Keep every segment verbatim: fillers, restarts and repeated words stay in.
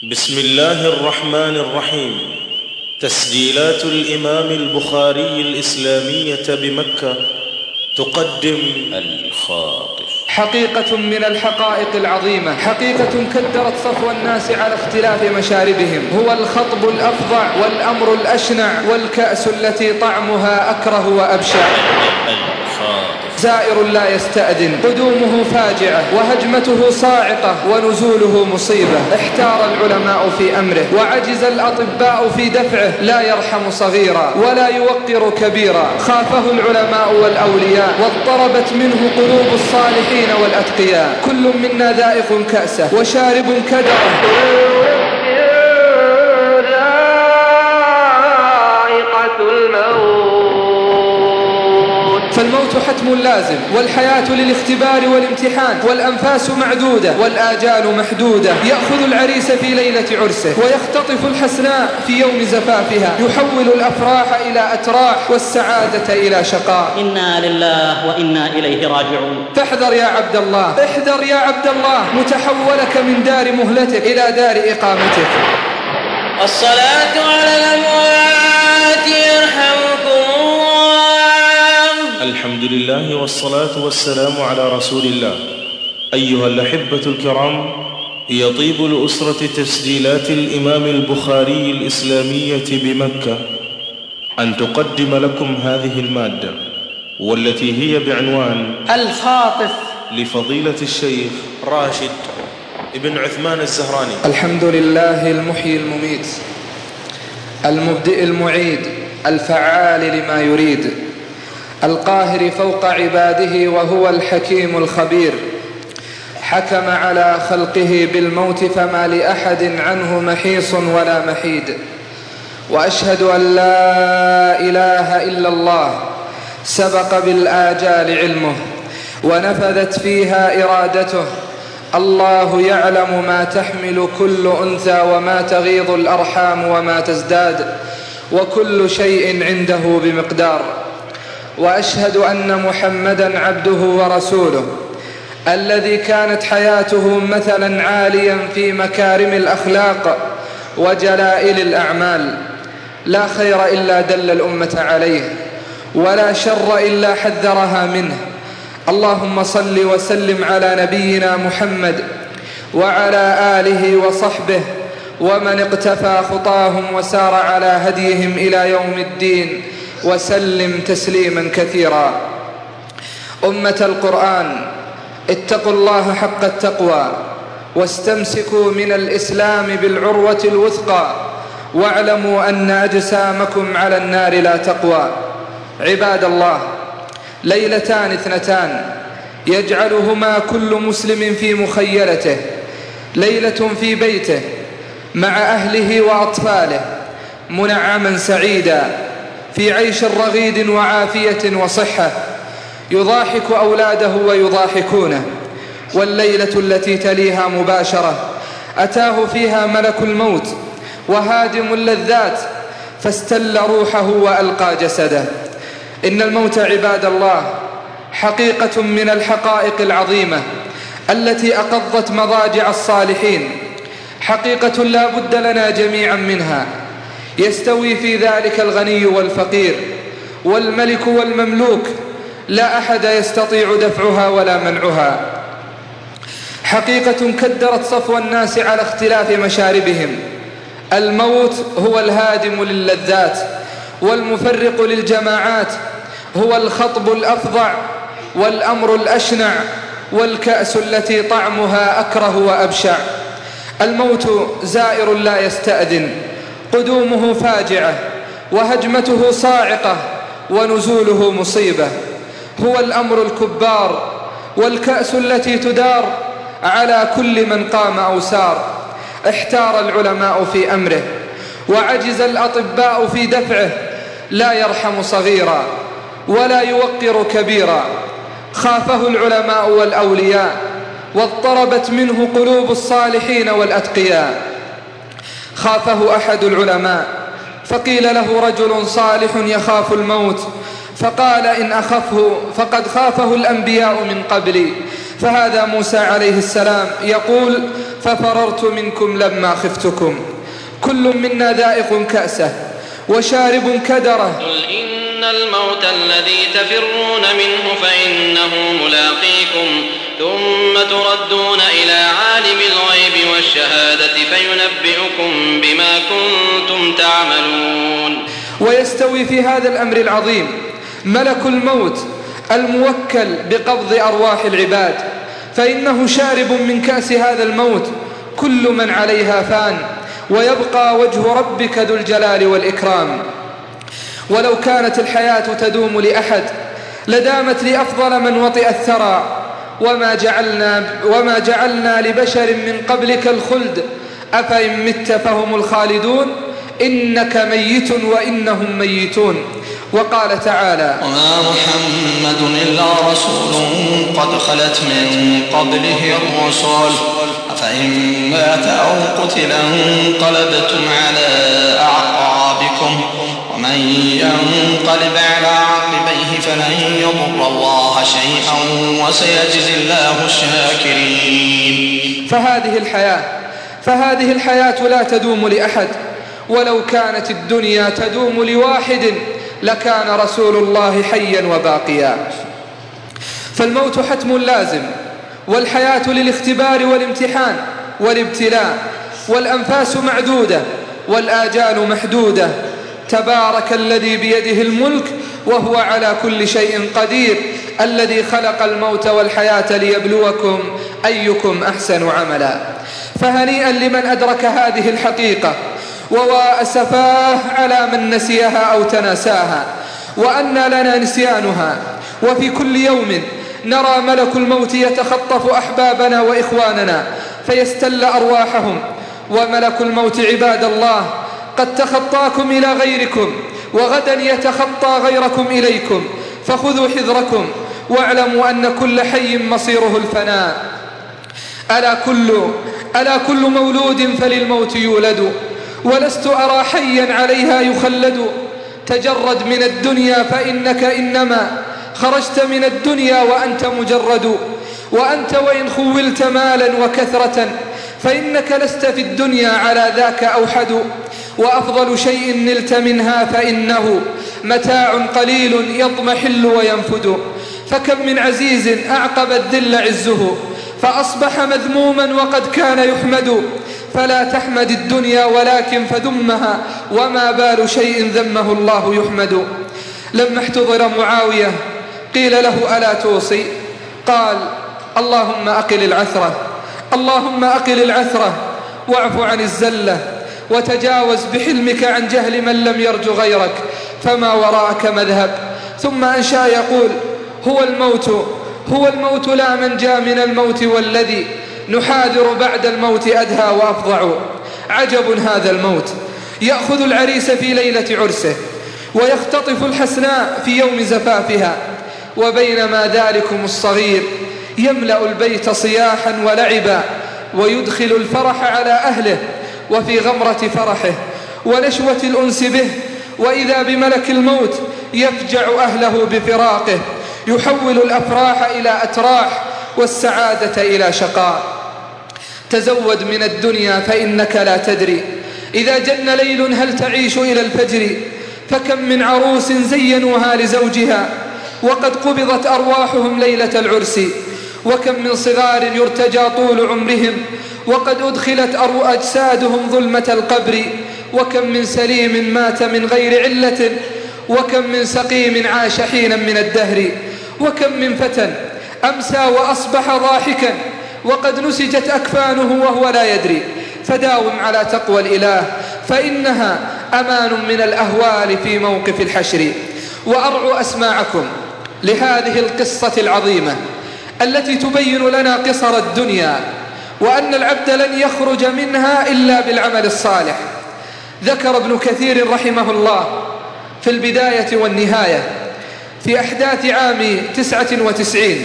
بسم الله الرحمن الرحيم. تسجيلات الإمام البخاري الإسلامية بمكة تقدم الخاطف. حقيقة من الحقائق العظيمة، حقيقة كدرت صفو الناس على اختلاف مشاربهم، هو الخطب الأفظع والأمر الأشنع والكأس التي طعمها أكره وأبشع. زائر لا يستأذن، قدومه فاجعة وهجمته صاعقة ونزوله مصيبة. احتار العلماء في أمره وعجز الأطباء في دفعه، لا يرحم صغيرا ولا يوقر كبيرا. خافه العلماء والأولياء واضطربت منه قلوب الصالحين والأتقياء. كل منا ذائق كأسه وشارب كدره. فالموت حتم لازم، والحياة للاختبار والامتحان، والأنفاس معدودة والآجال محدودة. يأخذ العريس في ليلة عرسه ويختطف الحسناء في يوم زفافها، يحول الأفراح إلى أتراح والسعادة إلى شقاء. إنا لله وإنا إليه راجعون. فاحذر يا عبد الله، احذر يا عبد الله متحولك من دار مهلتك إلى دار إقامتك. الصلاة على الأموات يرحمكم الله. الحمد لله والصلاة والسلام على رسول الله. أيها الأحبة الكرام، يطيب لأسرة تسجيلات الإمام البخاري الإسلامية بمكة أن تقدم لكم هذه المادة، والتي هي بعنوان الخاطف لفضيلة الشيخ راشد ابن عثمان الزهراني. الحمد لله المحيي المميت، المبدئ المعيد، الفعال لما يريد، القاهر فوق عباده، وهو الحكيم الخبير. حكم على خلقه بالموت فما لأحد عنه محيص ولا محيد. وأشهد أن لا إله إلا الله سبق بالآجال علمه ونفذت فيها إرادته. الله يعلم ما تحمل كل أنثى وما تغيض الأرحام وما تزداد، وكل شيء عنده بمقدار. وأشهد أن محمدًا عبده ورسوله الذي كانت حياته مثلاً عالياً في مكارم الأخلاق وجلائل الأعمال. لا خير إلا دل الأمة عليه، ولا شر إلا حذرها منه. اللهم صل وسلم على نبينا محمد وعلى آله وصحبه ومن اقتفى خطاهم وسار على هديهم إلى يوم الدين، وسلم تسليما كثيرا. أمة القرآن، اتقوا الله حق التقوى واستمسكوا من الإسلام بالعروة الوثقى، واعلموا أن أجسامكم على النار لا تقوى. عباد الله، ليلتان اثنتان يجعلهما كل مسلم في مخيلته: ليلة في بيته مع أهله وأطفاله منعما سعيدا في عيش رغيد وعافية وصحة، يضاحك أولاده ويضاحكونه. والليلة التي تليها مباشرة أتاه فيها ملك الموت وهادم اللذات فاستل روحه وألقى جسده. إن الموت عباد الله حقيقة من الحقائق العظيمة التي أقضت مضاجع الصالحين، حقيقة لا بد لنا جميعا منها. يستوي في ذلك الغني والفقير والملك والمملوك، لا أحد يستطيع دفعها ولا منعها. حقيقة كدرت صفو الناس على اختلاف مشاربهم. الموت هو الهادم للذات والمفرق للجماعات، هو الخطب الأفظع والأمر الأشنع والكأس التي طعمها أكره وأبشع. الموت زائر لا يستأذن، قدومه فاجعة وهجمته صاعقة ونزوله مصيبة. هو الأمر الكبار والكأس التي تدار على كل من قام أو سار. احتار العلماء في أمره وعجز الأطباء في دفعه، لا يرحم صغيرا ولا يوقر كبيرا. خافه العلماء والأولياء واضطربت منه قلوب الصالحين والأتقياء. خافه أحد العلماء فقيل له: رجل صالح يخاف الموت، فقال: إن أخفه فقد خافه الأنبياء من قبلي، فهذا موسى عليه السلام يقول: ففررت منكم لما خفتكم. كل منا ذائق كأسه وشارب كدره. قل إن الموت الذي تفرون منه فإنه ملاقيكم ثم تردون إلى عالم الغيب والشهادة فينبئكم بما كنتم تعملون. ويستوي في هذا الأمر العظيم ملك الموت الموكل بقبض أرواح العباد، فإنه شارب من كأس هذا الموت. كل من عليها فان ويبقى وجه ربك ذو الجلال والإكرام. ولو كانت الحياة تدوم لأحد لدامت لأفضل من وطئ الثرى. وما جعلنا, وما جعلنا لبشر من قبلك الخلد أفإن مت فهم الخالدون إنك ميت وإنهم ميتون. وقال تعالى: وما محمد إلا رسول قد خلت من قبله الرسل أفإن مات أو قتل انقلبتم على أعقابكم ومن ينقلب على عقبيه فلن يضر الله شيئا وسيجزي الله الشاكرين. فهذه الحياة فهذه الحياة لا تدوم لأحد، ولو كانت الدنيا تدوم لواحد لكان رسول الله حيا وباقيا. فالموت حتم لازم، والحياة للاختبار والامتحان والابتلاء، والأنفاس معدودة والآجال محدودة. تبارك الذي بيده الملك وهو على كل شيء قدير، الذي خلق الموت والحياة ليبلوكم أيكم أحسن عملا. فهنيئا لمن أدرك هذه الحقيقة، وأسفاه على من نسيها أو تناساها، وأن لنا نسيانها. وفي كل يوم نرى ملك الموت يتخطف أحبابنا وإخواننا فيستل أرواحهم. وملك الموت عباد الله قد تخطاكم إلى غيركم، وغدا يتخطى غيركم إليكم، فخذوا حذركم واعلموا أن كل حي مصيره الفناء. ألا كل, ألا كل مولود فللموت يولد، ولست أرى حيا عليها يخلد. تجرد من الدنيا فإنك إنما خرجت من الدنيا وأنت مجرد. وأنت وإن خولت مالا وكثرة فإنك لست في الدنيا على ذاك أوحد. وأفضل شيء نلت منها فإنه متاع قليل يضمحل وينفد. فكم من عزيز أعقب الذل عزه فأصبح مذموما وقد كان يحمد. فلا تحمد الدنيا ولكن فذمها، وما بال شيء ذمه الله يحمد. لما احتضر معاوية قيل له: ألا توصي؟ قال: اللهم أقل العثرة، اللهم أقل العثرة واعف عن الزلة، وتجاوز بحلمك عن جهل من لم يرجو غيرك، فما وراءك مذهب. ثم أنشأ يقول: هو الموت هو الموت لا منجا من الموت، والذي نحاذر بعد الموت أدهى وأفظع. عجب هذا الموت، يأخذ العريس في ليلة عرسه ويختطف الحسناء في يوم زفافها، وبينما ذلكم الصغير يملأ البيت صياحا ولعبا ويدخل الفرح على أهله وفي غمرة فرحه ونشوة الأنس به، وإذا بملك الموت يفجع أهله بفراقه، يحول الأفراح إلى أتراح والسعادة إلى شقاء. تزود من الدنيا فإنك لا تدري إذا جن ليل هل تعيش إلى الفجر. فكم من عروس زينوها لزوجها وقد قبضت أرواحهم ليلة العرس. وكم من صغار يرتجى طول عمرهم وقد أدخلت أجسادهم ظلمة القبر. وكم من سليم مات من غير علة، وكم من سقيم عاش حينا من الدهر. وكم من فتى أمسى وأصبح ضاحكا وقد نسجت أكفانه وهو لا يدري. فداوم على تقوى الإله فإنها أمان من الأهوال في موقف الحشر. وأرعوا أسماعكم لهذه القصة العظيمة التي تبين لنا قصر الدنيا، وأن العبد لن يخرج منها إلا بالعمل الصالح. ذكر ابن كثير رحمه الله في البداية والنهاية في أحداث عام تسعة وتسعين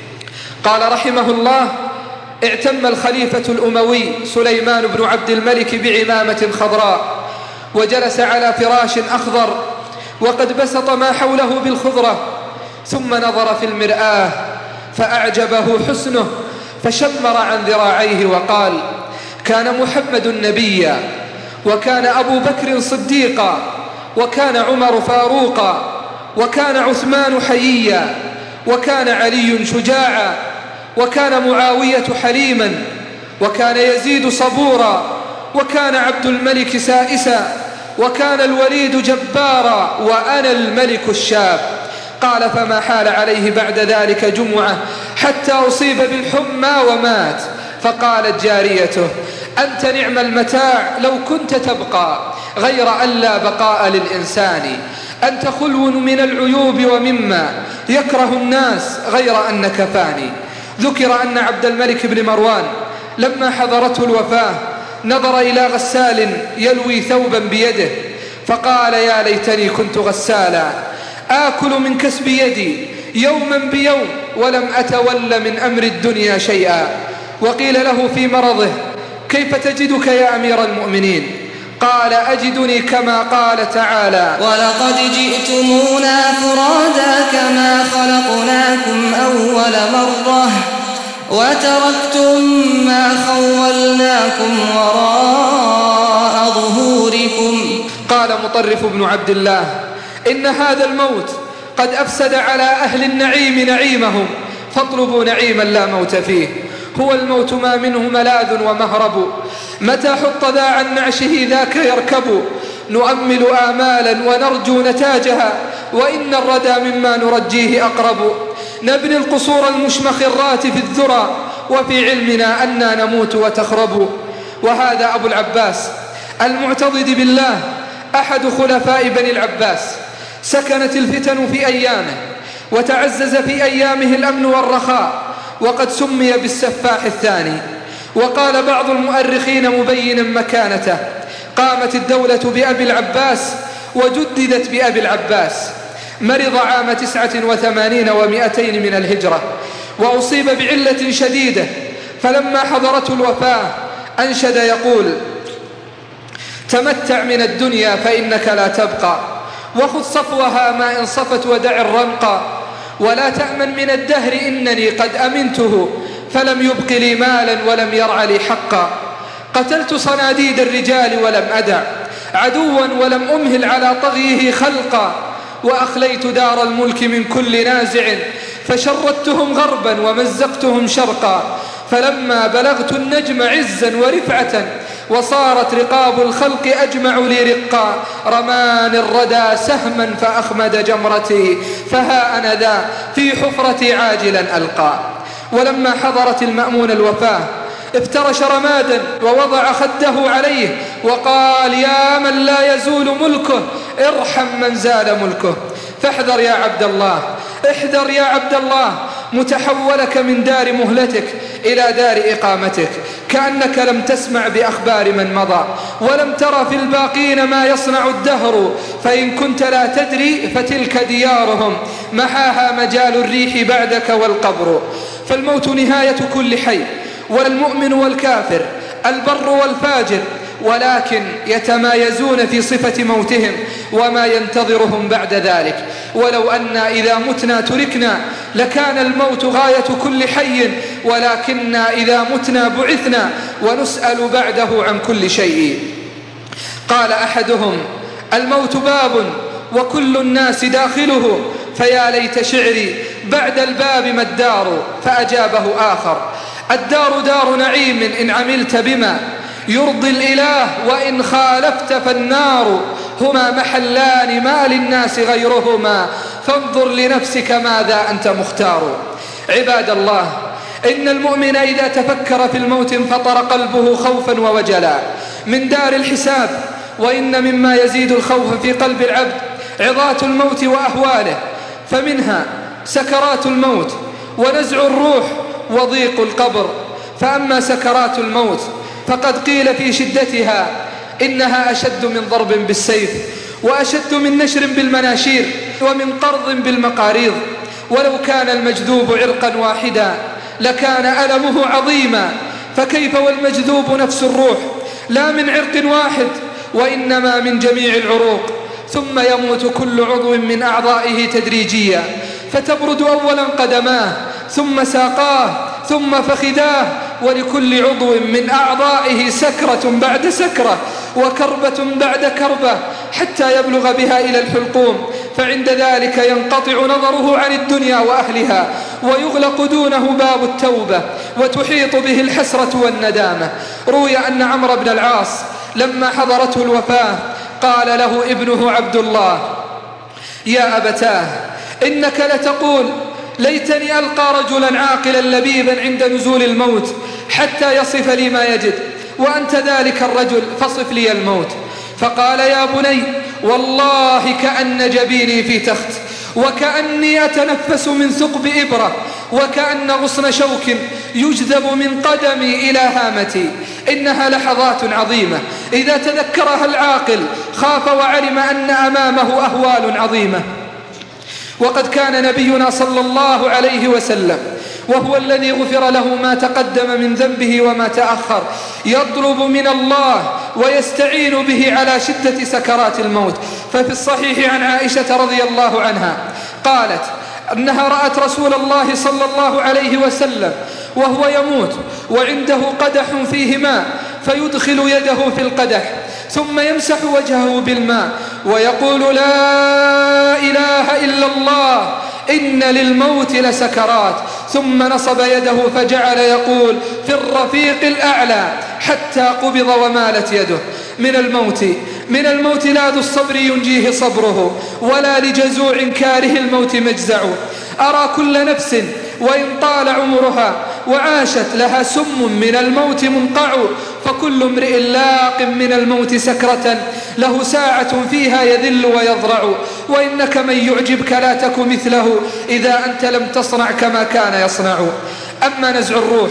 قال رحمه الله: اعتم الخليفة الأموي سليمان بن عبد الملك بعمامة خضراء، وجلس على فراش أخضر وقد بسط ما حوله بالخضرة، ثم نظر في المرآة فأعجبه حسنه فشمر عن ذراعيه وقال: كان محمد نبيا، وكان أبو بكر صديقا، وكان عمر فاروقا، وكان عثمان حييا، وكان علي شجاعا، وكان معاوية حليما، وكان يزيد صبورا، وكان عبد الملك سائسا، وكان الوليد جبارا، وأنا الملك الشاب. قال: فما حال عليه بعد ذلك جمعة حتى أصيب بالحمى ومات. فقالت جاريته: أنت نعم المتاع لو كنت تبقى، غير أن لا بقاء للإنسان. أنت خلو من العيوب ومما يكره الناس، غير أنك فاني. ذكر أن عبد الملك بن مروان لما حضرته الوفاة نظر إلى غسال يلوي ثوبا بيده فقال: يا ليتني كنت غسالا آكل من كسب يدي يوما بيوم ولم أتول من أمر الدنيا شيئا. وقيل له في مرضه: كيف تجدك يا أمير المؤمنين؟ قال: أجدني كما قال تعالى: ولقد جئتمونا فرادا كما خلقناكم أول مرة وتركتم ما خولناكم وراء ظهوركم. قال مطرف بن عبد الله: إن هذا الموت قد أفسد على أهل النعيم نعيمهم، فاطلبوا نعيما لا موت فيه. هو الموت ما منه ملاذ ومهرب، متى حط ذا عن نعشه ذاك يركب. نؤمل آمالا ونرجو نتاجها، وإن الردى مما نرجيه أقرب. نبني القصور المشمخرات في الذرى، وفي علمنا أننا نموت وتخرب. وهذا أبو العباس المعتضد بالله أحد خلفاء بني العباس. سكنت الفتن في أيامه، وتعزز في أيامه الأمن والرخاء، وقد سمي بالسفاح الثاني. وقال بعض المؤرخين مبينا مكانته: قامت الدولة بأبي العباس وجددت بأبي العباس. مرض عام تسعة وثمانين ومئتين من الهجرة، وأصيب بعلة شديدة، فلما حضرته الوفاة أنشد يقول: تمتع من الدنيا فإنك لا تبقى، وخذ صفوها ما إن صفت ودع الرمقى، ولا تأمن من الدهر إنني قد أمنته، فلم يبق لي مالا ولم يرع لي حقا. قتلت صناديد الرجال ولم أدع عدوا، ولم أمهل على طغيه خلقا. وأخليت دار الملك من كل نازع، فشردتهم غربا ومزقتهم شرقا. فلما بلغت النجم عزا ورفعة، وصارت رقاب الخلق أجمع لي رقا، رمان الردى سهما فأخمد جمرتي، فها أنا ذا في حفرتي عاجلا ألقى. ولما حضرت المأمون الوفاة افترش رمادا ووضع خده عليه وقال: يا من لا يزول ملكه ارحم من زال ملكه. فاحذر يا عبد الله، احذر يا عبد الله، متحولك من دار مهلتك إلى دار إقامتك، كأنك لم تسمع بأخبار من مضى، ولم ترى في الباقين ما يصنع الدهر. فإن كنت لا تدري فتلك ديارهم، محاها مجال الريح بعدك والقبر. فالموت نهاية كل حي، والمؤمن والكافر، البر والفاجر، ولكن يتمايزون في صفة موتهم وما ينتظرهم بعد ذلك. ولو أننا إذا متنا تركنا لكان الموت غاية كل حي، ولكننا إذا متنا بعثنا ونسأل بعده عن كل شيء. قال أحدهم: الموت باب وكل الناس داخله، فيا ليت شعري بعد الباب ما الدار. فأجابه آخر: الدار دار نعيم إن عملت بما يرضي الإله، وإن خالفت فالنار. هما محلان ما للناس غيرهما، فانظر لنفسك ماذا أنت مختار. عباد الله، إن المؤمن إذا تفكر في الموت انفطر قلبه خوفا ووجلا من دار الحساب. وإن مما يزيد الخوف في قلب العبد عظات الموت وأهواله، فمنها سكرات الموت ونزع الروح وضيق القبر. فأما سكرات الموت فقد قيل في شدتها إنها أشد من ضرب بالسيف، وأشد من نشر بالمناشير، ومن قرض بالمقاريض. ولو كان المجذوب عرقا واحدا لكان ألمه عظيما، فكيف والمجذوب نفس الروح لا من عرق واحد وإنما من جميع العروق. ثم يموت كل عضو من أعضائه تدريجيا، فتبرد أولا قدماه، ثم ساقاه ثم فخذاه، ولكل عضو من أعضائه سكرة بعد سكرة وكربة بعد كربة حتى يبلغ بها إلى الحلقوم، فعند ذلك ينقطع نظره عن الدنيا وأهلها ويغلق دونه باب التوبة وتحيط به الحسرة والندامة. روي أن عمرو بن العاص لما حضرته الوفاة قال له ابنه عبد الله: يا أبتاه، إنك لتقول ليتني ألقى رجلا عاقلا لبيبا عند نزول الموت حتى يصف لي ما يجد، وأنت ذلك الرجل فصف لي الموت. فقال: يا بني، والله كأن جبيني في تخت، وكأني أتنفس من ثقب إبرة، وكأن غصن شوك يجذب من قدمي إلى هامتي. إنها لحظات عظيمة إذا تذكرها العاقل خاف وعلم أن أمامه أهوال عظيمة. وقد كان نبينا صلى الله عليه وسلم وهو الذي غفر له ما تقدم من ذنبه وما تأخر يطلب من الله ويستعين به على شدة سكرات الموت. ففي الصحيح عن عائشة رضي الله عنها قالت أنها رأت رسول الله صلى الله عليه وسلم وهو يموت وعنده قدح فيه ماء، فيدخل يده في القدح ثم يمسح وجهه بالماء ويقول: لا إله إلا الله، إن للموت لسكرات. ثم نصب يده فجعل يقول: في الرفيق الأعلى، حتى قبض ومالت يده. من الموت من الموت لا ذو الصبر ينجيه صبره، ولا لجزوع كاره الموت مجزع. أرى كل نفس وإن طال عمرها وعاشت لها سم من الموت منقع، فكل امرئ لاق من الموت سكرة له ساعة فيها يذل ويضرع. وإنك من يعجبك لا تك مثله إذا أنت لم تصنع كما كان يصنع. أما نزع الروح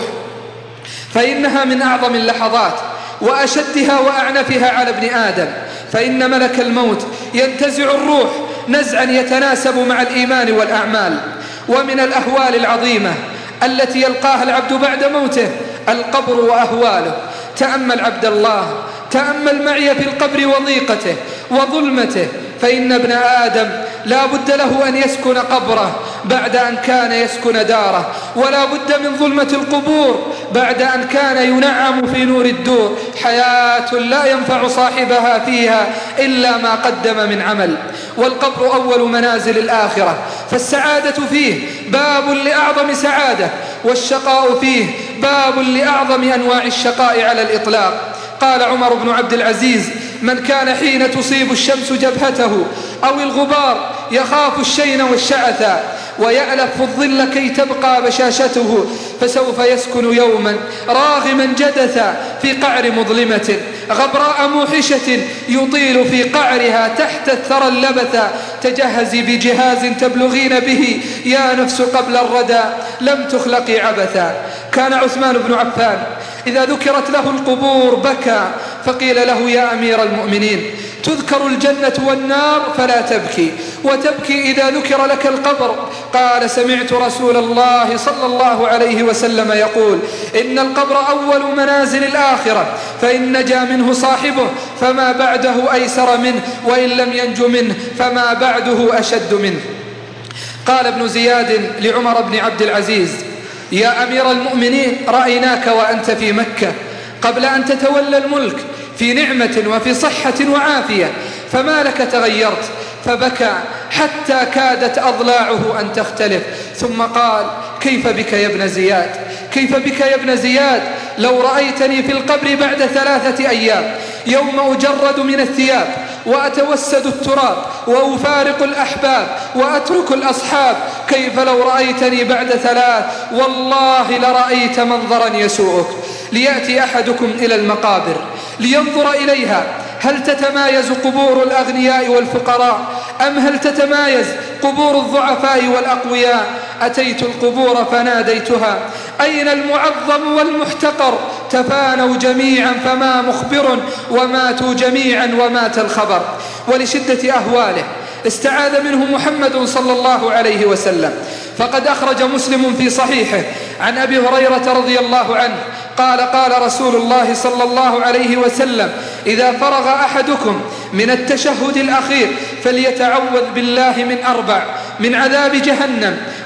فإنها من أعظم اللحظات وأشدها وأعنفها على ابن آدم، فإن ملك الموت ينتزع الروح نزعا يتناسب مع الإيمان والأعمال. ومن الأهوال العظيمة التي يلقاها العبد بعد موته القبر وأهواله. تأمل عبد الله، تأمل معي في القبر وضيقته وظلمته، فإن ابن آدم لا بد له أن يسكن قبره بعد أن كان يسكن داره، ولا بد من ظلمة القبور بعد أن كان ينعم في نور الدور. حياة لا ينفع صاحبها فيها إلا ما قدم من عمل. والقبر أول منازل الآخرة، فالسعادة فيه باب لأعظم سعادة، والشقاء فيه باب لأعظم أنواع الشقاء على الإطلاق. قال عمر بن عبد العزيز: من كان حين تصيب الشمس جبهته أو الغبار يخاف الشين والشعث ويألف في الظل كي تبقى بشاشته، فسوف يسكن يوما راغما جدثا في قعر مظلمة غبراء موحشة يطيل في قعرها تحت الثرى اللبثا. تجهزي بجهاز تبلغين به يا نفس قبل الردى، لم تخلقي عبثا. كان عثمان بن عفان إذا ذكرت له القبور بكى، فقيل له: يا أمير المؤمنين، تذكر الجنة والنار فلا تبكي، وتبكي إذا ذكر لك القبر. قال: سمعت رسول الله صلى الله عليه وسلم يقول: إن القبر أول منازل الآخرة، فإن نجا منه صاحبه فما بعده أيسر منه، وإن لم ينج منه فما بعده أشد منه. قال ابن زياد لعمر بن عبد العزيز: يا أمير المؤمنين، رأيناك وأنت في مكة قبل أن تتولى الملك في نعمة وفي صحة وعافية، فما لك تغيرت؟ فبكى حتى كادت أضلاعه أن تختلف، ثم قال: كيف بك يا ابن زياد؟ كيف بك يا ابن زياد؟ لو رأيتني في القبر بعد ثلاثة أيام يوم أجرد من الثياب وأتوسد التراب وأفارق الأحباب وأترك الأصحاب، كيف لو رأيتني بعد ثلاث؟ والله لرأيت منظرا يسوءك. ليأتي أحدكم إلى المقابر لينظر إليها، هل تتمايز قبور الأغنياء والفقراء أم هل تتمايز قبور الضعفاء والأقوياء؟ أتيت القبور فناديتها: أين المعظم والمحتقر؟ تفانوا جميعا فما مخبر، وماتوا جميعا ومات الخبر. ولشدة أهواله استعاذ منه محمد صلى الله عليه وسلم، فقد أخرج مسلم في صحيحه عن أبي هريرة رضي الله عنه قال: قال رسول الله صلى الله عليه وسلم: إذا فرغ أحدكم من التشهد الأخير فليتعوذ بالله من أربع: من عذاب جهنم،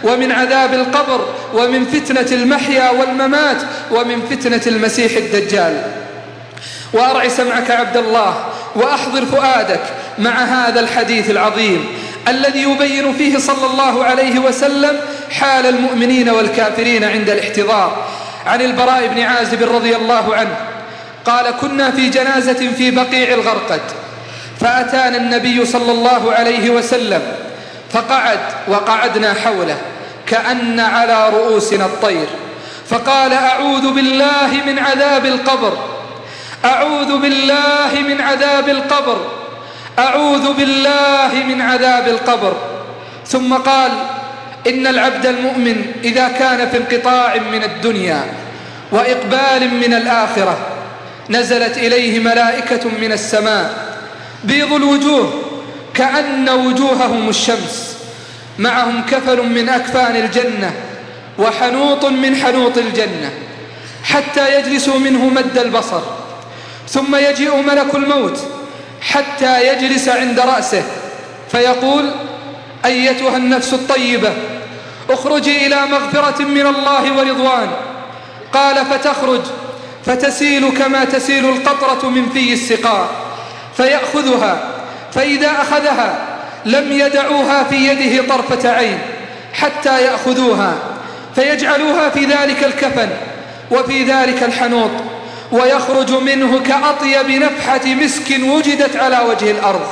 ومن عذاب القبر ومن فتنة المحيا والممات ومن فتنة المسيح الدجال. وأرع سمعك عبد الله وأحضر فؤادك مع هذا الحديث العظيم الذي يبين فيه صلى الله عليه وسلم حال المؤمنين والكافرين عند الاحتضار. عن البراء بن عازب رضي الله عنه قال: كنا في جنازة في بقيع الغرقد، فأتانا النبي صلى الله عليه وسلم فقعد وقعدنا حوله كأن على رؤوسنا الطير، فقال: أعوذ بالله من عذاب القبر، أعوذ بالله من عذاب القبر، أعوذ بالله من عذاب القبر. ثم قال: إن العبد المؤمن إذا كان في انقطاع من الدنيا وإقبال من الآخرة نزلت إليه ملائكة من السماء بيض الوجوه كأن وجوههم الشمس، معهم كفن من أكفان الجنة وحنوط من حنوط الجنة، حتى يجلسوا منه مد البصر، ثم يجيء ملك الموت حتى يجلس عند رأسه فيقول: أيتها النفس الطيبة اخرجي إلى مغفرة من الله ورضوان. قال: فتخرج فتسيل كما تسيل القطرة من في السقاء، فيأخذها، فإذا أخذها لم يدعوها في يده طرفة عين حتى يأخذوها فيجعلوها في ذلك الكفن وفي ذلك الحنوط، ويخرج منه كأطيب نفحة مسك وجدت على وجه الأرض،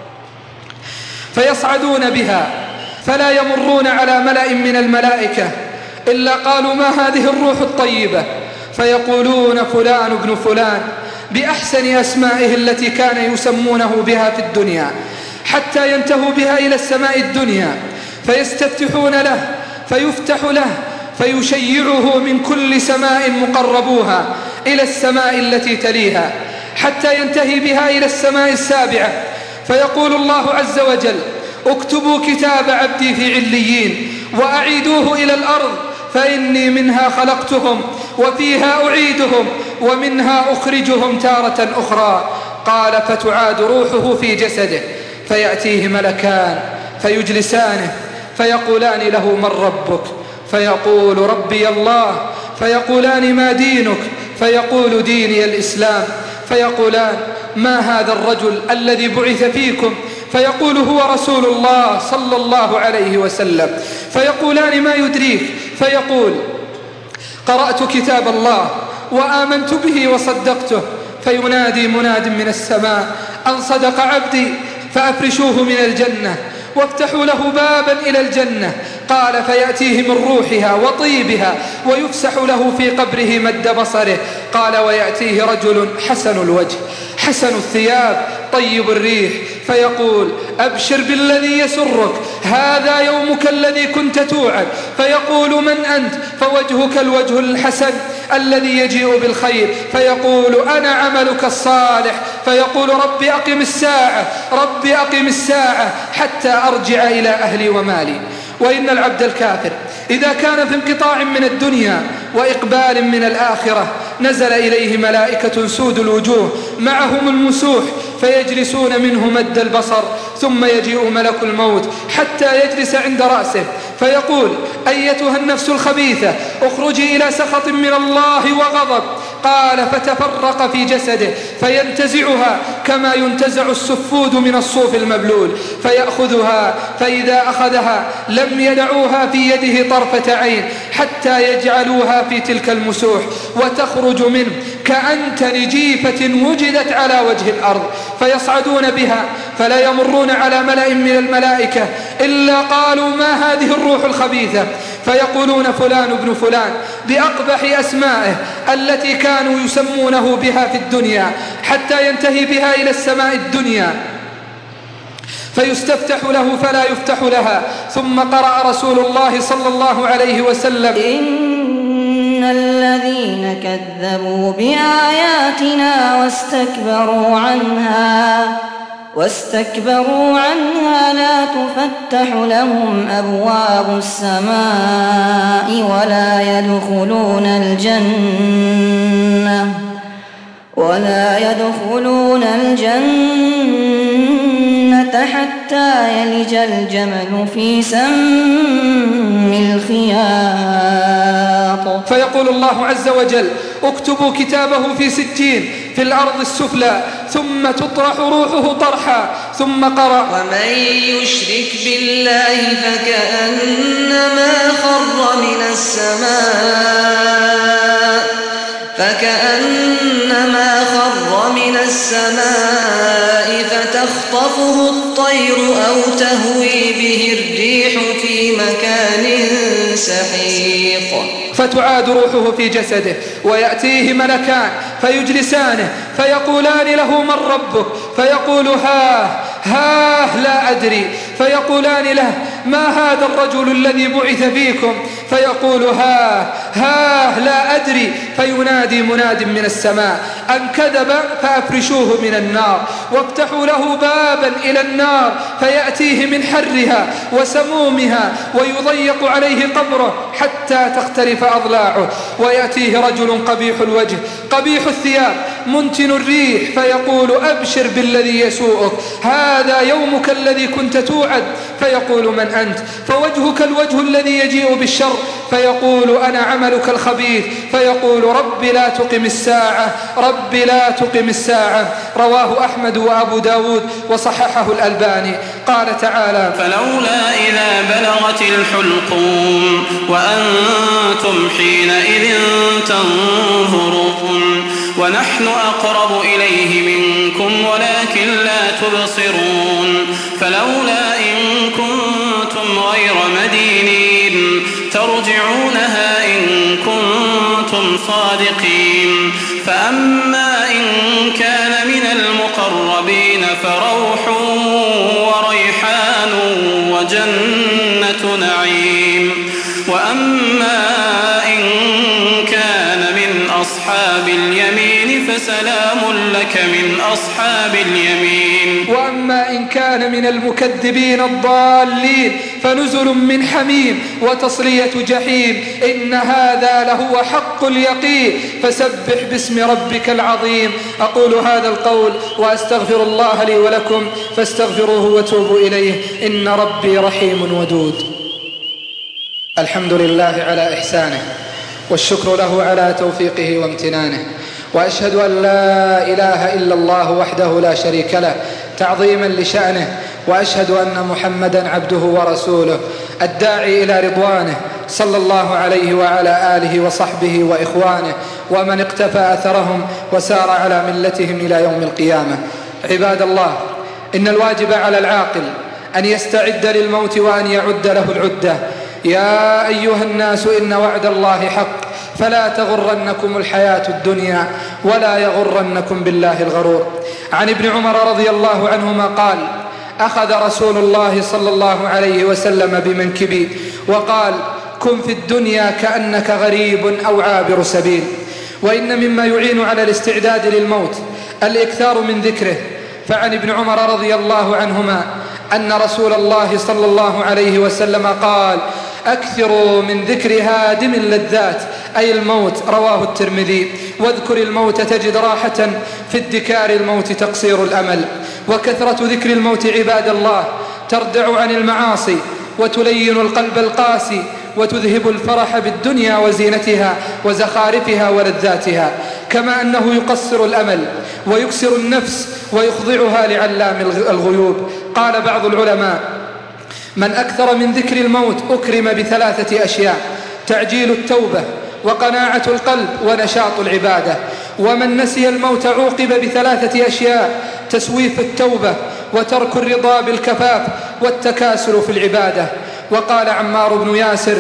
فيصعدون بها فلا يمرون على ملأ من الملائكة إلا قالوا: ما هذه الروح الطيبة؟ فيقولون: فلان ابن فلان، بأحسن أسمائه التي كان يسمونه بها في الدنيا، حتى ينتهوا بها إلى السماء الدنيا فيستفتحون له فيفتح له فيشيعه من كل سماء مقربوها إلى السماء التي تليها، حتى ينتهي بها إلى السماء السابعة، فيقول الله عز وجل: اكتبوا كتاب عبدي في عليين وأعيدوه إلى الأرض، فإني منها خلقتهم وفيها أعيدهم ومنها أخرجهم تارة أخرى. قال: فتعاد روحه في جسده، فيأتيه ملكان فيجلسانه فيقولان له: من ربك؟ فيقول: ربي الله. فيقولان: ما دينك؟ فيقول: ديني الإسلام. فيقولان: ما هذا الرجل الذي بعث فيكم؟ فيقول: هو رسول الله صلى الله عليه وسلم. فيقولان: ما يدريك؟ فيقول: قرأت كتاب الله وآمنت به وصدقته. فينادي مناد من السماء: أن صدق عبدي، فأفرشوه من الجنة وافتحوا له بابا إلى الجنة. قال: فيأتيه من روحها وطيبها ويفسح له في قبره مد بصره. قال: ويأتيه رجل حسن الوجه حسن الثياب طيب الريح، فيقول: أبشر بالذي يسرك، هذا يومك الذي كنت توعد. فيقول: من أنت؟ فوجهك الوجه الحسن الذي يجيء بالخير. فيقول: أنا عملك الصالح. فيقول: ربي أقم الساعة، ربي أقم الساعة حتى أرجع إلى أهلي ومالي. وإن العبد الكافر إذا كان في انقطاع من الدنيا وإقبال من الآخرة نزل إليه ملائكة سود الوجوه معهم المسوح، فيجلسون منه مد البصر، ثم يجيء ملك الموت حتى يجلس عند رأسه فيقول: أيتها النفس الخبيثة اخرجي إلى سخط من الله وغضب. قال: فتفرق في جسده فينتزعها كما ينتزع السفود من الصوف المبلول، فيأخذها، فإذا أخذها لم يدعوها في يده طرفة عين حتى يجعلوها في تلك المسوح، وتخرج منه كأنتن جيفة وجدت على وجه الأرض، فيصعدون بها فلا يمرون على ملأ من الملائكة إلا قالوا: ما هذه الروح الخبيثة؟ فيقولون: فلان ابن فلان، بأقبح أسمائه التي كانوا يسمونه بها في الدنيا، حتى ينتهي بها إلى السماء الدنيا فيستفتح له فلا يفتح لها. ثم قرأ رسول الله صلى الله عليه وسلم: إن الذين كذبوا بآياتنا واستكبروا عنها واستكبروا عنها لا تفتح لهم أبواب السماء ولا يدخلون الجنة ولا يدخلون الجنة حتى لا يلج الجمل في سم الخياط. فيقول الله عز وجل: اكتبوا كتابه في سجين في الأرض السفلى ثم تطرح روحه طرحا. ثم قرأ: ومن يشرك بالله فكأنما خر من السماء فكأنما خر من السماء فتخطفه الطير أو تهوي به الريح في مكان سحيق. فتعاد روحه في جسده ويأتيه ملكان فيجلسانه فيقولان له: من ربك؟ فيقول: ها ها لا أدري. فيقولان له: ما هذا الرجل الذي بعث فيكم؟ فيقول: ها ها لا أدري. فينادي مناد من السماء: أن كذب فأفرشوه من النار وافتحوا له بابا إلى النار فيأتيه من حرها وسمومها ويضيق عليه قبره حتى تختلف أضلاعه. ويأتيه رجل قبيح الوجه قبيح الثياب منتن الريح فيقول: أبشر بالذي يسوءك، هذا يومك الذي كنت توعد. فيقول: من أنت؟ فوجهك الوجه الذي يجيء بالشر. فيقول: أنا عملك الخبيث. فيقول: رب لا تقم الساعة، رب لا تقم الساعة. رواه أحمد وأبو داود وصححه الألباني. قال تعالى: فلولا إذا بلغت الحلقوم وأنتم حينئذ تنظرون ونحن أقرب إليه منكم ولكن لا تبصرون. فلولا إن كنتم غير مدينين ترجعونها إن كنتم صادقين. فأما إن كان من المقربين فروح وريحان وجنة نعيم. وأما إن كان من أصحاب اليمين فسلام لك من أصحاب اليمين. وأما إن كان من المكذبين الضالين فنزل من حميم وتصلية جحيم. إن هذا لهو حق اليقين. فسبح باسم ربك العظيم. أقول هذا القول وأستغفر الله لي ولكم فاستغفروه وتوبوا إليه إن ربي رحيم ودود. الحمد لله على إحسانه والشكر له على توفيقه وامتنانه، وأشهد أن لا إله إلا الله وحده لا شريك له تعظيما لشأنه، وأشهد أن محمدا عبده ورسوله الداعي إلى رضوانه صلى الله عليه وعلى آله وصحبه وإخوانه ومن اقتفى أثرهم وسار على ملتهم إلى يوم القيامة. عباد الله، إن الواجب على العاقل أن يستعد للموت وأن يعد له العدة. يا أيها الناس إن وعد الله حق فلا تغرنكم الحياة الدنيا ولا يغرنكم بالله الغرور. عن ابن عمر رضي الله عنهما قال: أخذ رسول الله صلى الله عليه وسلم بمنكبي وقال: كن في الدنيا كأنك غريب أو عابر سبيل. وإن مما يعين على الاستعداد للموت الإكثار من ذكره. فعن ابن عمر رضي الله عنهما أن رسول الله صلى الله عليه وسلم قال: أكثروا من ذكر هادم اللذات أي الموت. رواه الترمذي. واذكر الموت تجد راحة، في ادكار الموت تقصير الأمل. وكثرة ذكر الموت عباد الله تردع عن المعاصي وتلين القلب القاسي وتذهب الفرح بالدنيا وزينتها وزخارفها ولذاتها، كما أنه يقصر الأمل ويكسر النفس ويخضعها لعلام الغيوب. قال بعض العلماء: من أكثر من ذكر الموت أكرم بثلاثة أشياء: تعجيل التوبة وقناعة القلب ونشاط العبادة. ومن نسي الموت عوقب بثلاثة أشياء: تسويف التوبة وترك الرضا بالكفاف والتكاسل في العبادة. وقال عمار بن ياسر: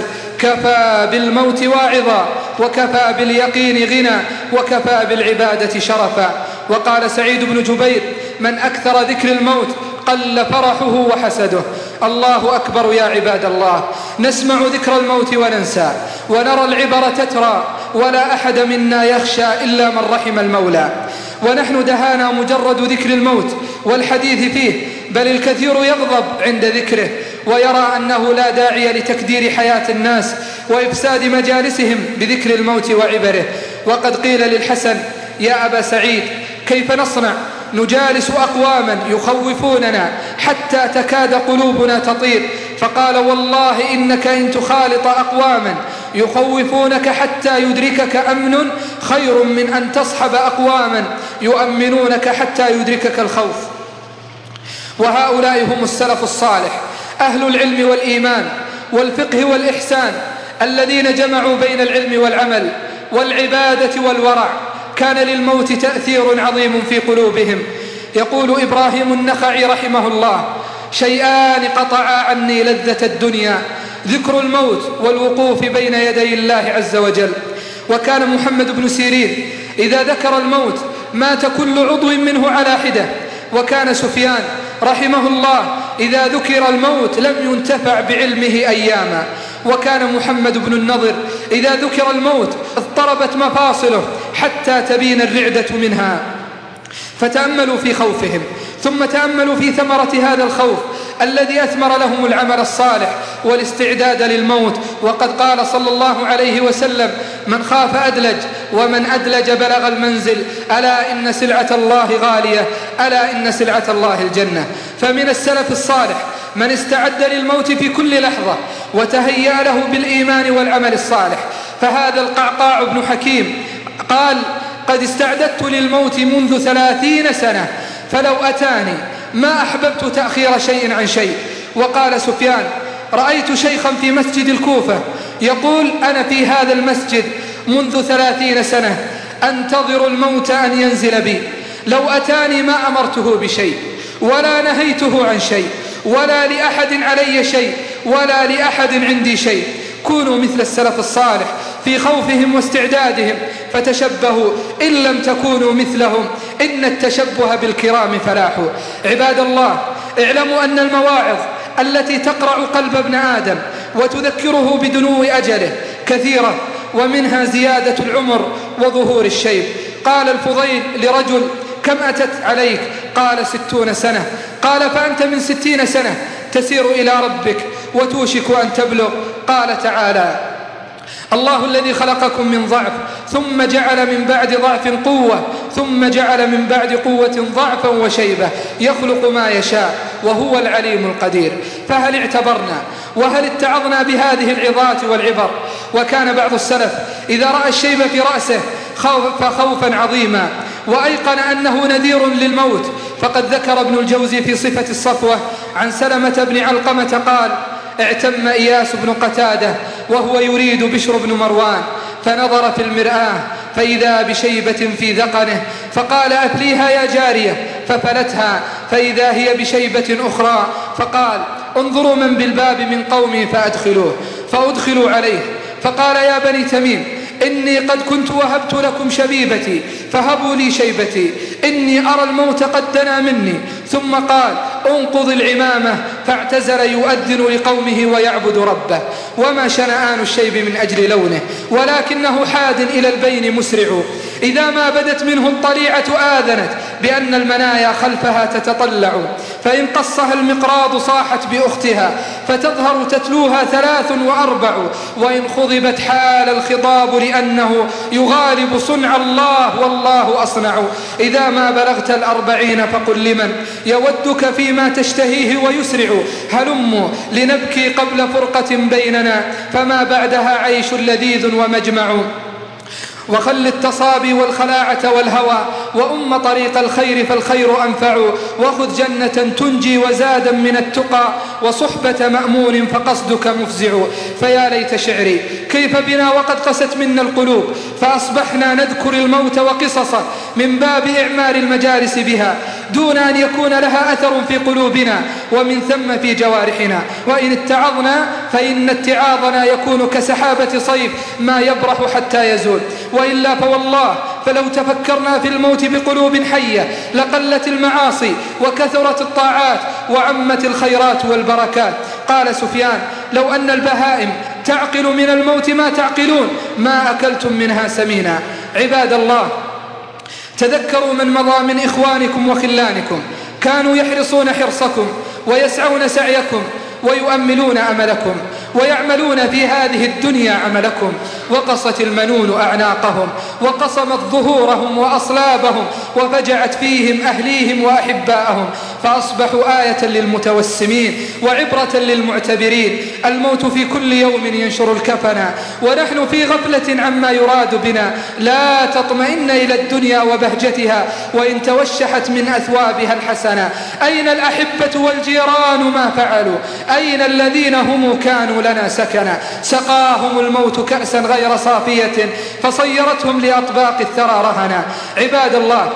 كفى بالموت واعظا وكفى باليقين غنى وكفى بالعبادة شرفا. وقال سعيد بن جبير: من أكثر ذكر الموت قل فرحه وحسده. الله أكبر يا عباد الله. نسمع ذكر الموت وننسى ونرى العبر تترى ولا أحد منا يخشى إلا من رحم المولى. ونحن دهانا مجرد ذكر الموت والحديث فيه، بل الكثير يغضب عند ذكره ويرى أنه لا داعي لتكدير حياة الناس وإفساد مجالسهم بذكر الموت وعبره. وقد قيل للحسن: يا أبا سعيد، كيف نصنع؟ نجالس أقواما يخوفوننا حتى تكاد قلوبنا تطير، فقال والله إنك إن تخالط أقواما يخوفونك حتى يدركك أمن خير من أن تصحب أقواما يؤمنونك حتى يدركك الخوف. وهؤلاء هم السلف الصالح، أهل العلم والإيمان والفقه والإحسان، الذين جمعوا بين العلم والعمل والعبادة والورع. كان للموت تأثير عظيم في قلوبهم. يقول إبراهيم النخعي رحمه الله: شيئان قطعا عني لذة الدنيا، ذكر الموت والوقوف بين يدي الله عز وجل. وكان محمد بن سيرين إذا ذكر الموت مات كل عضو منه على حدة. وكان سفيان رحمه الله إذا ذكر الموت لم ينتفع بعلمه أياما. وكان محمد بن النضر إذا ذكر الموت اضطربت مفاصله حتى تبين الرعدة منها. فتأملوا في خوفهم، ثم تأملوا في ثمرة هذا الخوف الذي أثمر لهم العمل الصالح والاستعداد للموت. وقد قال صلى الله عليه وسلم: من خاف أدلج، ومن أدلج بلغ المنزل، ألا إن سلعة الله غالية، ألا إن سلعة الله الجنة. فمن السلف الصالح من استعد للموت في كل لحظة وتهيأ له بالإيمان والعمل الصالح. فهذا القعقاع بن حكيم قال: قد استعددت للموت منذ ثلاثين سنة، فلو أتاني ما أحببت تأخير شيء عن شيء. وقال سفيان: رأيت شيخا في مسجد الكوفة يقول: أنا في هذا المسجد منذ ثلاثين سنة أنتظر الموت أن ينزل بي، لو أتاني ما أمرته بشيء ولا نهيته عن شيء ولا لأحد علي شيء ولا لأحد عندي شيء. كونوا مثل السلف الصالح في خوفهم واستعدادهم، فتشبهوا إن لم تكونوا مثلهم، إن التشبه بالكرام فلاح. عباد الله، اعلموا أن المواعظ التي تقرع قلب ابن آدم وتذكره بدنو أجله كثيرة، ومنها زيادة العمر وظهور الشيب. قال الفضيل لرجل: كم أتت عليك؟ قال: ستون سنة. قال: فأنت من ستين سنة تسير إلى ربك وتوشك أن تبلغ. قال تعالى: الله الذي خلقكم من ضعف ثم جعل من بعد ضعف قوة ثم جعل من بعد قوة ضعفا وشيبة يخلق ما يشاء وهو العليم القدير. فهل اعتبرنا وهل اتعظنا بهذه العظات والعبر؟ وكان بعض السلف إذا رأى الشيب في رأسه خوف خوفا عظيما وأيقن أنه نذير للموت. فقد ذكر ابن الجوزي في صفة الصفوة عن سلمة بن علقمة قال: اعتم إياس بن قتادة وهو يريد بشر بن مروان، فنظر في المرآة فإذا بشيبة في ذقنه، فقال: أفليها يا جارية، ففلتها فإذا هي بشيبة أخرى، فقال: انظروا من بالباب من قومي فأدخلوه، فأدخلوا عليه، فقال: يا بني تميم، إني قد كنت وهبت لكم شبيبتي فهبوا لي شيبتي، إني أرى الموت قد دنا مني. ثم قال: انقض العمامة، فاعتزل يؤذن لقومه ويعبد ربه. وما شنآن الشيب من أجل لونه، ولكنه حاد إلى البين مسرع. إذا ما بدت منه الطليعة آذنت بأن المنايا خلفها تتطلع، فإن قصها المقراض صاحت بأختها، فتظهر تتلوها ثلاث وأربع، وإن خضبت حال الخضاب لأنه يغالب صنع الله والله أصنع. إذا ما بلغت الأربعين فقل لمن يودك فيما تشتهيه ويسرع، هلموا لنبكي قبل فرقة بيننا، فما بعدها عيش لذيذ ومجمع. وخل التصابي والخلاعة والهوى، وأم طريق الخير فالخير أنفع، وخذ جنة تنجي وزادا من التقى، وصحبة مأمون فقصدك مفزع. فيا ليت شعري كيف بنا وقد قست منا القلوب، فأصبحنا نذكر الموت وقصصه من باب إعمار المجالس بها، دون أن يكون لها أثر في قلوبنا ومن ثم في جوارحنا. وإن اتعظنا فإن اتعاظنا يكون كسحابة صيف ما يبرح حتى يزول، وإلا فوالله فلو تفكرنا في الموت بقلوب حية لقلت المعاصي وكثرت الطاعات وعمت الخيرات والبركات. قال سفيان: لو أن البهائم تعقل من الموت ما تعقلون ما أكلتم منها سمينا. عباد الله، تذكروا من مضى من إخوانكم وخلانكم، كانوا يحرصون حرصكم ويسعون سعيكم ويؤملون أملكم ويعملون في هذه الدنيا عملكم، وقصت المنون أعناقهم وقصمت ظهورهم وأصلابهم وفجعت فيهم أهليهم وأحباءهم فأصبحوا آية للمتوسمين وعبرة للمعتبرين. الموت في كل يوم ينشر الكفن ونحن في غفلة عما يراد بنا. لا تطمئن إلى الدنيا وبهجتها وإن توشحت من أثوابها الحسنة. أين الأحبة والجيران ما فعلوا؟ أين الذين هم كانوا لنا سكنا؟ سقاهم الموت كأسا غير صافية فصيرتهم لأطباق الثرى رهنا. عباد الله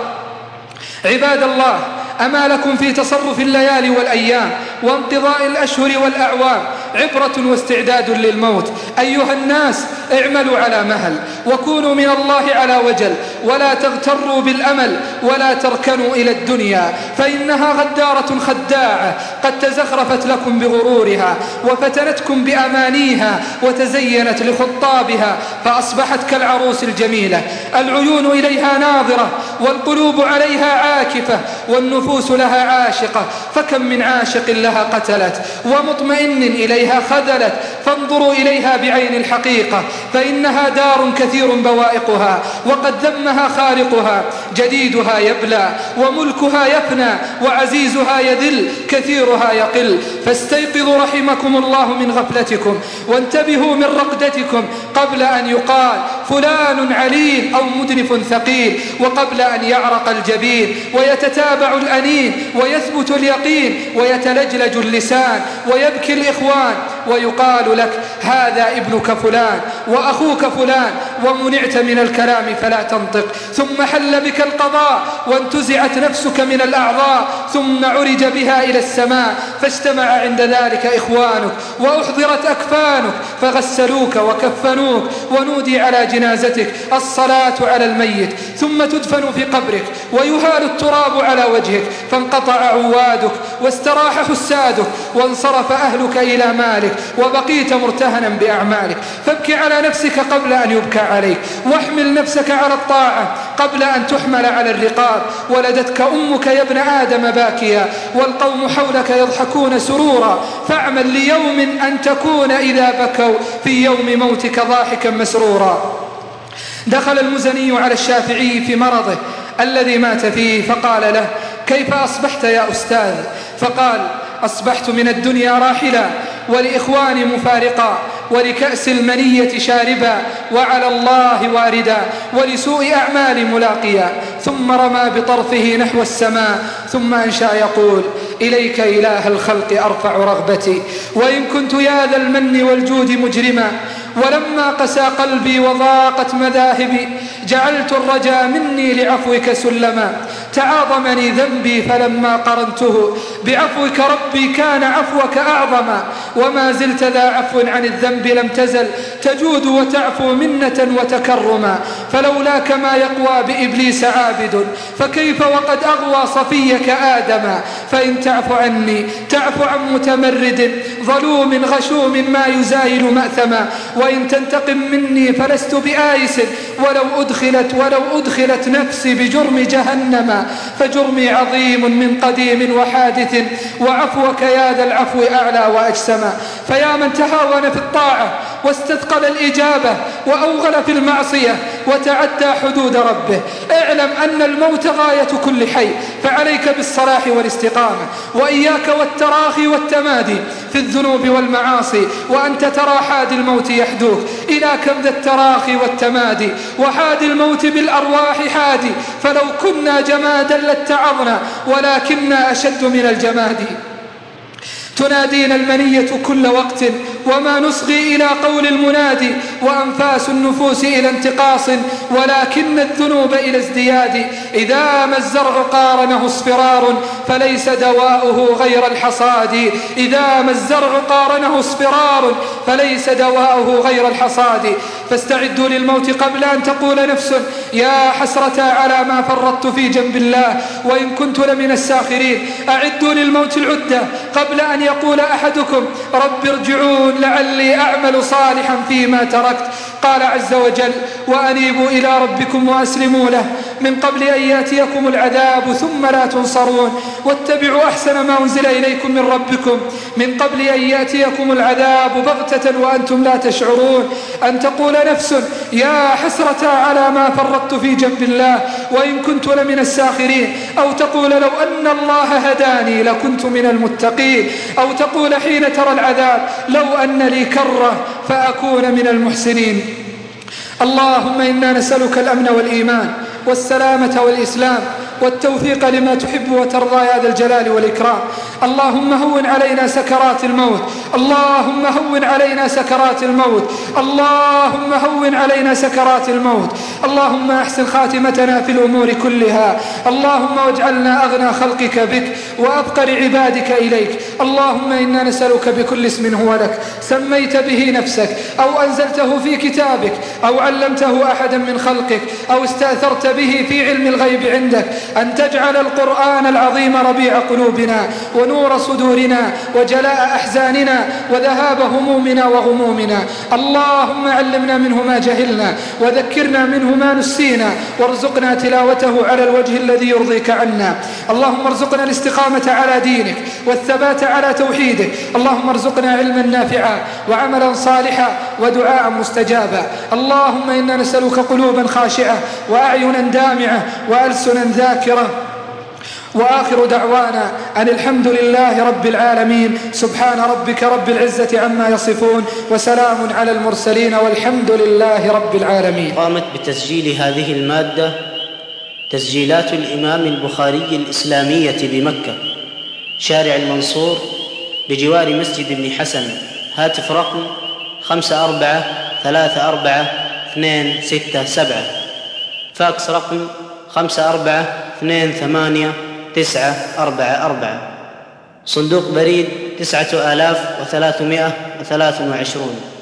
عباد الله أما لكم في تصرف الليالي والأيام وانقضاء الأشهر والأعوام عبرة واستعداد للموت. أيها الناس اعملوا على مهل وكونوا من الله على وجل ولا تغتروا بالأمل ولا تركنوا إلى الدنيا فإنها غدارة خداعة قد تزخرفت لكم بغرورها وفتنتكم بأمانيها وتزينت لخطابها فأصبحت كالعروس الجميلة العيون إليها ناظرة والقلوب عليها عاكفة والنفوس لها عاشقة. فكم من عاشق لها قتلت ومطمئن إليها خذلت. فانظروا إليها بعين الحقيقة فإنها دار كثير بوائقها وقد ذمها خالقها. جديدها يبلى وملكها يفنى وعزيزها يذل كثيرها يقل. فاستيقظوا رحمكم الله من غفلتكم وانتبهوا من رقدتكم قبل أن يقال فلان عليل أو مدرف ثقيل وقبل أن يعرق الجبين ويتتابع الأنين ويثبت اليقين ويتلجلج اللسان ويبكي الإخوان ويقال لك هذا ابنك فلان وأخوك فلان ومنعت من الكلام فلا تنطق. ثم حل بك القضاء وانتزعت نفسك من الأعضاء ثم عرج بها إلى السماء فاجتمع عند ذلك إخوانك وأحضرت أكفانك فغسلوك وكفنوك ونودي على جنازتك الصلاة على الميت ثم تدفن في قبرك ويهال التراب على وجهك فانقطع عوادك واستراح حسادك وانصرف أهلك إلى مالك وبقيت مرتهنا بأعمالك. فابكي على نفسك قبل أن يبكى عليك واحمل نفسك على الطاعة قبل أن تحمل على الرقاب. ولدتك أمك يا ابن آدم باكيا والقوم حولك يضحكون سرورا فاعمل ليوم أن تكون إذا بكوا في يوم موتك ضاحكا مسرورا. دخل المزني على الشافعي في مرضه الذي مات فيه فقال له كيف أصبحت يا أستاذ؟ فقال أصبحت من الدنيا راحلا ولإخواني مفارقا ولكأس المنية شاربا وعلى الله واردا ولسوء أعمال ملاقيا. ثم رمى بطرفه نحو السماء ثم أنشأ يقول إليك إله الخلق أرفع رغبتي وإن كنت يا ذا المن والجود مجرما ولما قسى قلبي وضاقت مذاهبي جعلت الرجا مني لعفوك سلما. تعاظمني ذنبي فلما قرنته بعفوك ربي كان عفوك أعظما وما زلت ذا عفو عن الذنب لم تزل تجود وتعفو منة وتكرما. فلولاك ما يقوى بإبليس عابد فكيف وقد أغوى صفيك آدما. فإن تعفو عني تعفو عن متمرد ظلوم غشوم ما يزايل مأثما وإن تنتقم مني فلست بآيس ولو أدخلت ولو أدخلت نفسي بجرم جهنم فجرمي عظيم من قديم وحادث وعفوك يا ذا العفو أعلى وأجسما. فيا من تهاون في الطاعة واستثقل الإجابة وأوغل في المعصية وتعدى حدود ربه اعلم أن الموت غاية كل حي فعليك بالصلاح والاستقامة وإياك والتراخي والتمادي في الذنوب والمعاصي وأنت ترى حاد الموت يحدوك. إلى كم ذا التراخي والتمادي وحاد الموت بالأرواح حادي فلو كنا جمادا لاتعظنا ولكننا أشد من الجماد. تنادينا المنية كل وقت وما نصغي إلى قول المنادي وأنفاس النفوس إلى انتقاص ولكن الذنوب إلى ازدياد. إذا ما الزرع قارنه اصفرار فليس دواؤه غير الحصاد إذا ما الزرع قارنه اصفرار فليس دواؤه غير الحصاد. فاستعدوا للموت قبل أن تقول نفس يا حسرة على ما فرطت في جنب الله وإن كنت لمن الساخرين. أعدوا للموت العدة قبل أن يقول أحدكم رب ارجعون لعلي أعمل صالحا فيما تركت. قال عز وجل وأنيبوا إلى ربكم وأسلموا له من قبل أن يأتيكم العذاب ثم لا تنصرون واتبعوا أحسن ما أنزل إليكم من ربكم من قبل أن يأتيكم العذاب بغتة وأنتم لا تشعرون أن تقول نفس يا حسرة على ما فرطت في جنب الله وإن كنت لمن الساخرين، أو تقول لو أن الله هداني لكنت من المتقين، أو تقول حين ترى العذاب لو أن لي كرة فأكون من المحسنين. اللهم إنا نسألك الأمن والإيمان والسلامة والإسلام والتوفيق لما تحب وترضى يا ذا الجلال والإكرام. اللهم هون علينا سكرات الموت، اللهم هون علينا سكرات الموت، اللهم هون علينا سكرات الموت. اللهم أحسن خاتمتنا في الأمور كلها، اللهم واجعلنا أغنى خلقك بك وأفقر عبادك إليك. اللهم إنا نسألك بكل اسم هو لك سميت به نفسك أو أنزلته في كتابك أو علمته أحدا من خلقك أو استأثرت به في علم الغيب عندك أن تجعل القرآن العظيم ربيع قلوبنا ونور صدورنا وجلاء أحزاننا وذهاب همومنا وغمومنا. اللهم علمنا منه ما جهلنا وذكرنا منه ما نسينا وارزقنا تلاوته على الوجه الذي يرضيك عنا. اللهم ارزقنا الاستقامة على دينك والثبات على توحيدك. اللهم ارزقنا علما نافعا وعملا صالحا ودعاء مستجابا. اللهم إنا نسألك قلوبا خاشعة وأعينا دامعة وألسنا ذاكرة. وآخر دعوانا أن الحمد لله رب العالمين. سبحان ربك رب العزة عما يصفون وسلام على المرسلين والحمد لله رب العالمين. قامت بتسجيل هذه المادة تسجيلات الإمام البخاري الإسلامية بمكة شارع المنصور بجوار مسجد ابن حسن. هاتف رقم خمسة أربعة ثلاثة أربعة اثنين ستة سبعة. فاكس رقم خمسة أربعة اثنين ثمانية تسعة أربعة أربعة. صندوق بريد تسعة آلاف وثلاثمائة وثلاث وعشرون.